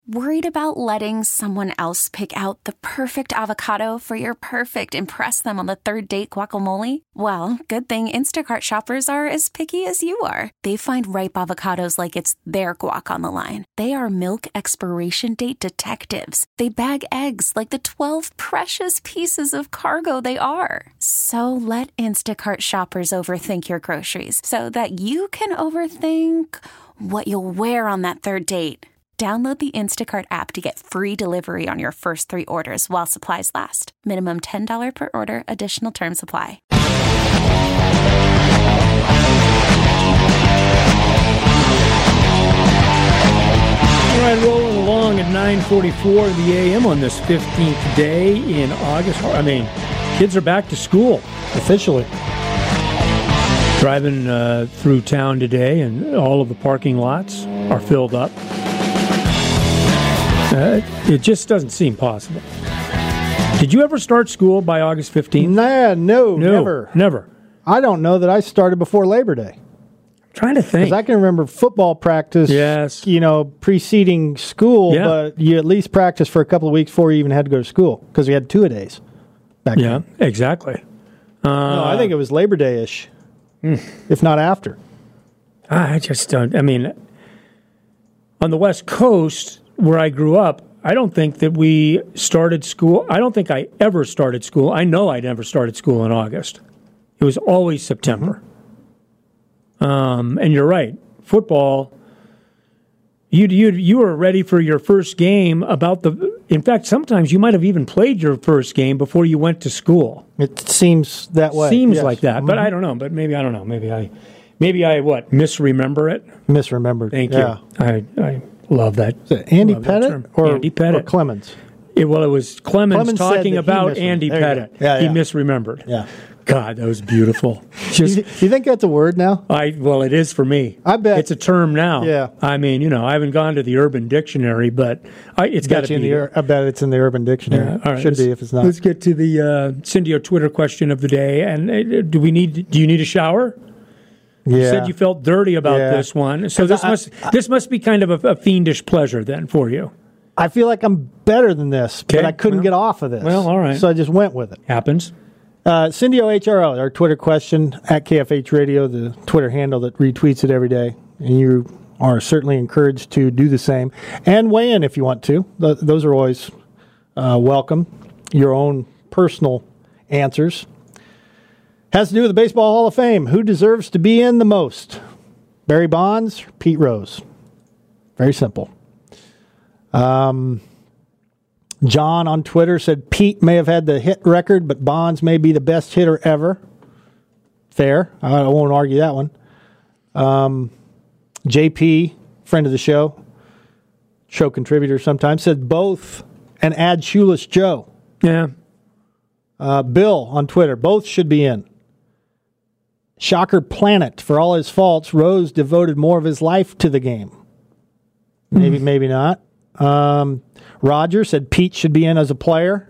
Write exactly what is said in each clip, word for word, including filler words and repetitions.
Worried about letting someone else pick out the perfect avocado for your perfect impress them on the third date guacamole? Well, good thing Instacart shoppers are as picky as you are. They find ripe avocados like it's their guac on the line. They are milk expiration date detectives. They bag eggs like the twelve precious pieces of cargo they are. So let Instacart shoppers overthink your groceries so that you can overthink what you'll wear on that third date. Download the Instacart app to get free delivery on your first three orders while supplies last. Minimum ten dollars per order. Additional terms apply. All right, rolling along at nine forty-four the a m on this fifteenth day in August. I mean, kids are back to school officially. Driving uh, through town today, and all of the parking lots are filled up. Uh, it just doesn't seem possible. Did you ever start school by August fifteenth? Nah, no, no, never. Never. I don't know that I started before Labor Day. I'm trying to think. Because I can remember football practice, yes. you know, preceding school, yeah. but you at least practiced for a couple of weeks before you even had to go to school, because we had two-a-days back yeah, then. Yeah, exactly. Uh, no, I think it was Labor Day-ish, mm. if not after. I just don't, I mean, on the West Coast, where I grew up, I don't think that we started school. I don't think I ever started school. I know I never started school in August. It was always September. Mm-hmm. Um, and you're right. Football, you you you were ready for your first game about the. In fact, sometimes you might have even played your first game before you went to school. It seems that way. Seems yes. like that, mm-hmm. but I don't know. But maybe I don't know. Maybe I, maybe I what misremember it. Misremembered. Thank yeah. you. I I. Love that. Is it Andy Love Pettit or, Andy Pettit. or Clemens? It, well, it was Clemens, Clemens talking about Andy Pettit. Yeah, yeah. He misremembered. Yeah. God, that was beautiful. Just, you, you think that's a word now? I well, it is for me. I bet it's a term now. Yeah. I mean, you know, I haven't gone to the Urban Dictionary, but I, it's got to be. The, I bet it's in the Urban Dictionary. Yeah, all right, should be if it's not. Let's get to the uh, Cindy Twitter question of the day. And uh, do we need? Do you need a shower? Yeah. You said you felt dirty about yeah. this one, so this I, must I, this must be kind of a, a fiendish pleasure then for you. I feel like I'm better than this, okay. but I couldn't well, get off of this. Well, all right. So I just went with it. Happens. Uh, Cindy O H R O, our Twitter question, at K F H Radio, the Twitter handle that retweets it every day. And you are certainly encouraged to do the same. And weigh in if you want to. Th- those are always uh, welcome. Your own personal answers. Has to do with the Baseball Hall of Fame. Who deserves to be in the most? Barry Bonds, Pete Rose. Very simple. Um, John on Twitter said Pete may have had the hit record, but Bonds may be the best hitter ever. Fair. I won't argue that one. Um, J P, friend of the show, show contributor sometimes, said both and add Shoeless Joe. Yeah. Uh, Bill on Twitter, both should be in. Shocker Planet, for all his faults, Rose devoted more of his life to the game. Maybe, mm. maybe not. Um, Roger said Pete should be in as a player.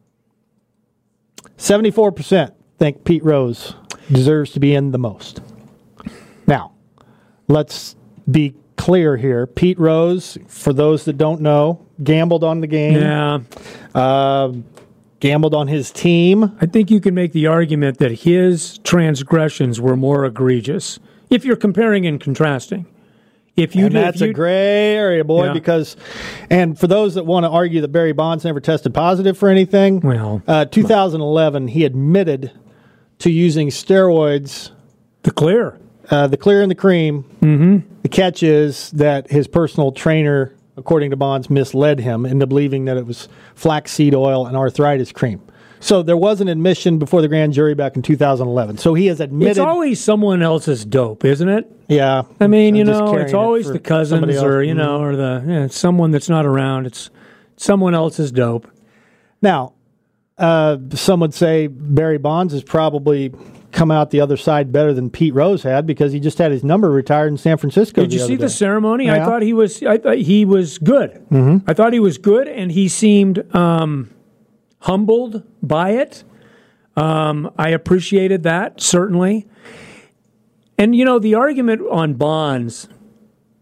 seventy-four percent think Pete Rose deserves to be in the most. Now, let's be clear here. Pete Rose, for those that don't know, gambled on the game. Yeah. Uh, gambled on his team. I think you can make the argument that his transgressions were more egregious if you're comparing and contrasting. If you and do, that's if you, a gray area, boy, yeah. because, and for those that want to argue that Barry Bonds never tested positive for anything, well, uh, two thousand eleven, he admitted to using steroids. The clear. Uh, the clear and the cream. Mm-hmm. The catch is that his personal trainer, according to Bonds, misled him into believing that it was flaxseed oil and arthritis cream. So there was an admission before the grand jury back in two thousand eleven. So he has admitted. It's always someone else's dope, isn't it? Yeah. I mean, you I'm know, it's always it the cousins or, you know, or the yeah, it's someone that's not around. It's someone else's dope. Now, uh, some would say Barry Bonds has probably come out the other side better than Pete Rose had because he just had his number retired in San Francisco. Did you the see other the day. ceremony? Yeah. I thought he was. I thought he was good. Mm-hmm. I thought he was good, and he seemed um, humbled by it. Um, I appreciated that certainly. And you know, the argument on Bonds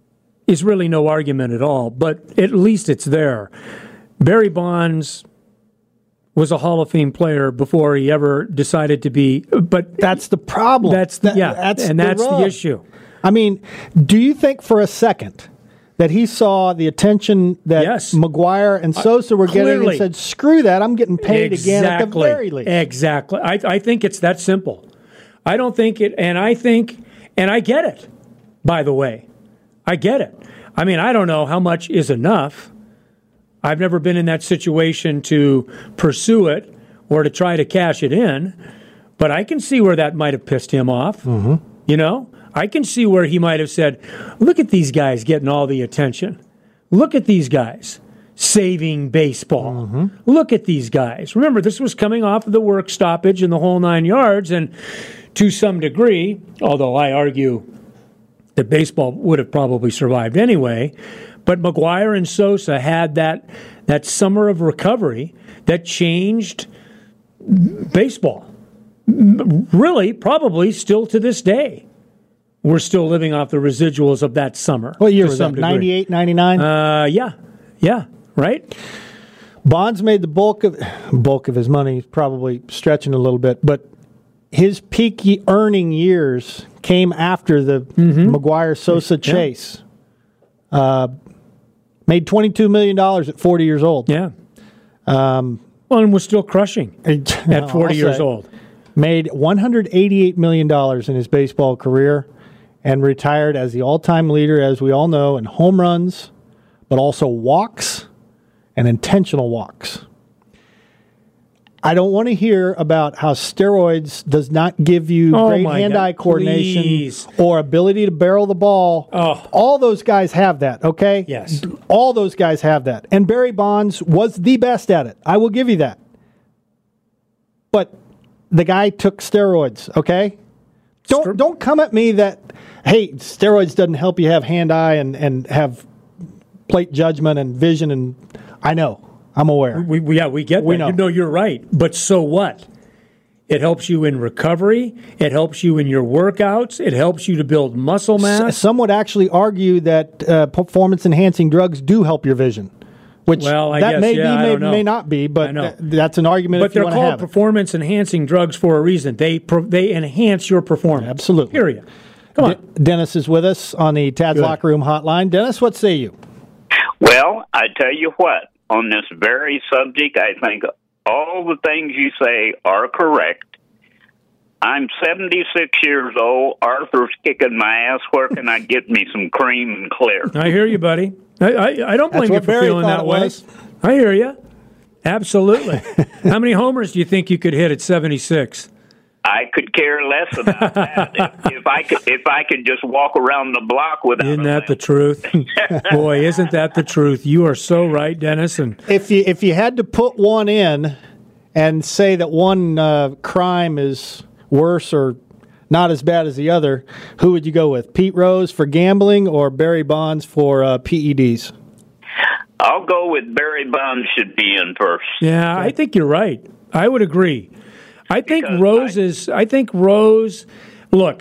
is really no argument at all, but at least it's there. Barry Bonds was a Hall of Fame player before he ever decided to be, but that's the problem. That's the, that, yeah, that's and the that's rub. the issue. I mean, do you think for a second that he saw the attention that yes. McGwire and Sosa were uh, getting and said, screw that, I'm getting paid exactly. again at the very least? Exactly. I, I think it's that simple. I don't think it, and I think, and I get it, by the way. I get it. I mean, I don't know how much is enough. I've never been in that situation to pursue it or to try to cash it in, but I can see where that might have pissed him off. Mm-hmm. You know? I can see where he might have said, look at these guys getting all the attention. Look at these guys saving baseball. Mm-hmm. Look at these guys. Remember, this was coming off of the work stoppage and the whole nine yards, and to some degree, although I argue that baseball would have probably survived anyway, but McGwire and Sosa had that, that summer of recovery that changed baseball. Really, probably still to this day. We're still living off the residuals of that summer. What year was that, ninety-eight, ninety-nine? Uh, yeah, yeah, right? Bonds made the bulk of bulk of his money, probably stretching a little bit, but his peak earning years came after the mm-hmm. McGwire-Sosa chase. Yeah. Uh, made twenty-two million dollars at forty years old. Yeah. Um, well, and was still crushing at forty I'll years say, old. Made one hundred eighty-eight million dollars in his baseball career and retired as the all-time leader, as we all know, in home runs, but also walks and intentional walks. I don't want to hear about how steroids does not give you oh great hand-eye God, coordination please. or ability to barrel the ball. Oh. All those guys have that, okay? Yes. All those guys have that. And Barry Bonds was the best at it. I will give you that. But the guy took steroids, okay? Don't Stri- don't come at me that, hey, steroids doesn't help you have hand-eye and, and have plate judgment and vision. And I know. I'm aware. We, we, yeah, we get we that. know. You know, you're right. But so what? It helps you in recovery. It helps you in your workouts. It helps you to build muscle mass. S- some would actually argue that uh, performance-enhancing drugs do help your vision. Which well, I that guess, may yeah, be, I may, don't know. may not be, but th- that's an argument but if you want to have But they're called performance-enhancing drugs for a reason. They pro- they enhance your performance. Absolutely. Period. Come on. De- Dennis is with us on the Tad's Good. Locker Room hotline. Dennis, what say you? Well, I tell you what, on this very subject, I think all the things you say are correct. I'm seventy-six years old. Arthur's kicking my ass. Where can I get me some cream and clear? I hear you, buddy. I, I, I don't blame That's you what for Barry feeling thought that it way. was. I hear you. Absolutely. How many homers do you think you could hit at seventy-six? I could care less about that. if, if I could, if I could just walk around the block without. Isn't a that limp. the truth? Boy, isn't that the truth? You are so right, Dennis. And If you if you had to put one in and say that one uh, crime is worse or not as bad as the other, who would you go with? Pete Rose for gambling or Barry Bonds for uh, P E Ds? I'll go with Barry Bonds should be in first. yeah, I think you're right. I would agree. I think Because Rose I- is. I think Rose. Look,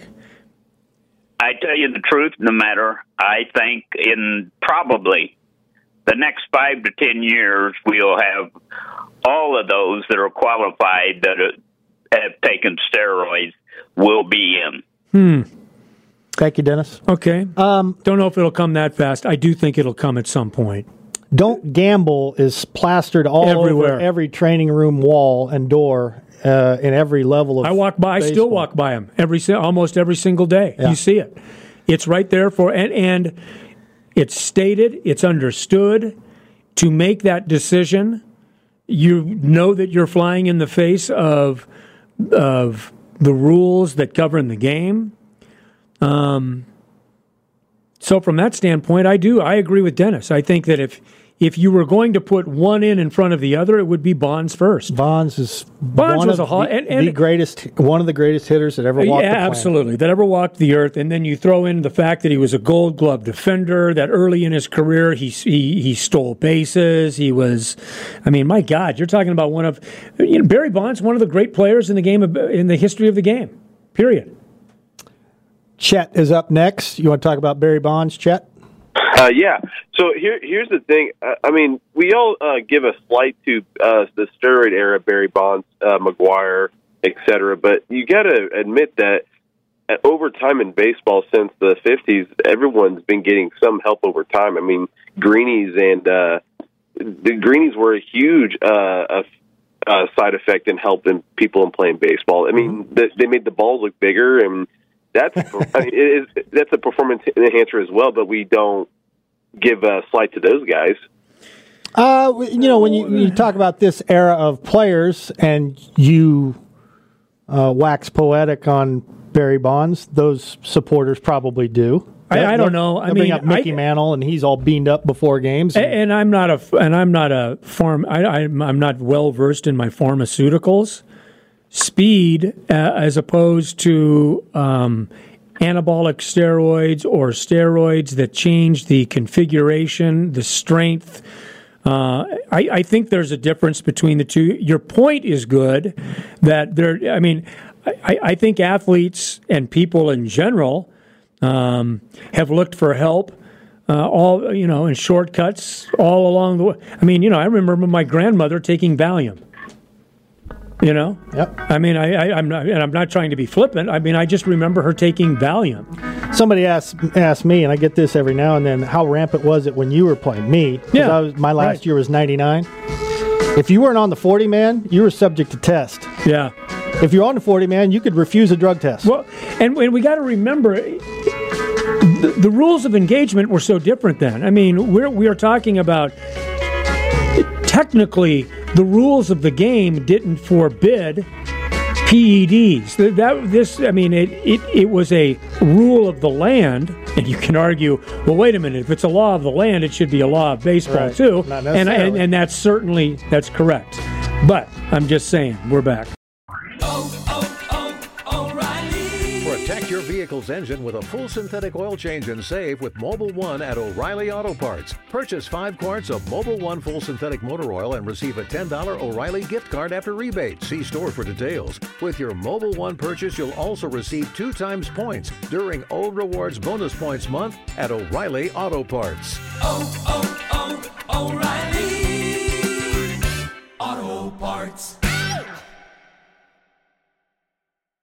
I tell you the truth, no matter, I think in probably the next five to ten years, we'll have all of those that are qualified that are, have taken steroids will be in. hmm. Thank you, Dennis. Okay. Um, Don't know if it'll come that fast. I do think it'll come at some point. Don't gamble is plastered all Everywhere. over every training room wall and door uh, in every level of I walk by. I still baseball. walk by them every si- almost every single day. Yeah. You see it. It's right there for and and it's stated. It's understood. To make that decision, you know that you're flying in the face of of the rules that govern the game. Um. So from that standpoint, I do. I agree with Dennis. I think that if if you were going to put one in in front of the other, it would be Bonds first. Bonds is Bonds one was of a hot, the, and, and the greatest, one of the greatest hitters that ever walked yeah, the planet. absolutely, that ever walked the earth. And then you throw in the fact that he was a Gold Glove defender. That early in his career, he he, he stole bases. He was, I mean, my God, you're talking about one of you know, Barry Bonds, one of the great players in the game of, in the history of the game. Period. Chet is up next. You want to talk about Barry Bonds, Chet? Uh, yeah. So here, here's the thing. Uh, I mean, we all uh, give a slight to uh, the steroid era, Barry Bonds, uh, McGuire, et cetera. But you got to admit that over time in baseball since the fifties, everyone's been getting some help over time. I mean, greenies and uh, the greenies were a huge uh, uh, side effect in helping people in playing baseball. I mean, they, they made the balls look bigger, and that's I mean, it is, that's a performance enhancer as well. But we don't give a slight to those guys. Uh, you know, when you, you talk about this era of players and you uh, wax poetic on Barry Bonds, those supporters probably do. I, I don't know. I mean, bring up Mickey I, Mantle, and he's all beaned up before games. And, and I'm not a, and I'm not a farm. I, I'm, I'm not well versed in my pharmaceuticals. Speed, uh, as opposed to um, anabolic steroids or steroids that change the configuration, the strength. Uh, I, I think there's a difference between the two. Your point is good that there. I mean, I, I think athletes and people in general um, have looked for help. Uh, all you know, and shortcuts all along the way. I mean, you know, I remember my grandmother taking Valium. You know, yep. I mean, I, I, I'm not, and I'm not trying to be flippant. I mean, I just remember her taking Valium. Somebody asked asked me, and I get this every now and then, how rampant was it when you were playing? Me, yeah, I was, my last right. year was ninety-nine. If you weren't on the forty man, you were subject to test. Yeah. If you're on the forty man, you could refuse a drug test. Well, and, and we got to remember, the, the rules of engagement were so different then. I mean, we're we are talking about technically the rules of the game didn't forbid P E Ds. That this, I mean, it, it it was a rule of the land, and you can argue, well, wait a minute, if it's a law of the land, it should be a law of baseball right. too, Not and, and and that's certainly that's correct. But I'm just saying, we're back. Protect your vehicle's engine with a full synthetic oil change and save with Mobil one at O'Reilly Auto Parts. Purchase five quarts of Mobil one full synthetic motor oil and receive a ten dollars O'Reilly gift card after rebate. See store for details. With your Mobil one purchase, you'll also receive two times points during O Rewards Bonus Points Month at O'Reilly Auto Parts. Oh, oh, oh, O'Reilly